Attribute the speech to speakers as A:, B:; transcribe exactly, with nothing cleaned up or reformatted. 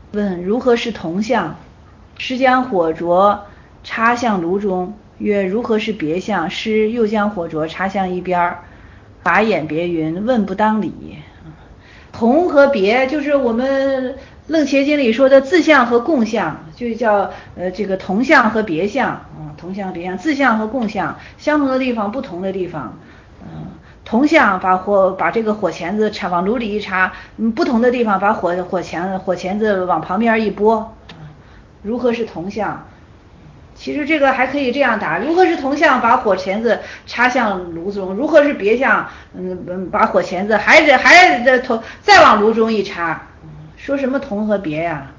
A: 问如何是同相？师将火灼插向炉中，曰如何是别相？师又将火灼插向一边，法眼别云：问不当理。同和别就是我们楞伽经里说的自相和共相，就叫呃这个同相和别相啊、嗯，同相别相，自相和共相，相同的地方，不同的地方，嗯，同相把火把这个火钳子插往炉里一插，嗯，不同的地方把火火钳火钳子往旁边一拨，如何是同相？其实这个还可以这样答：如何是同相，把火钳子插向炉中；如何是别相，嗯嗯，把火钳子还是还是头再往炉中一插。说什么同和别呀？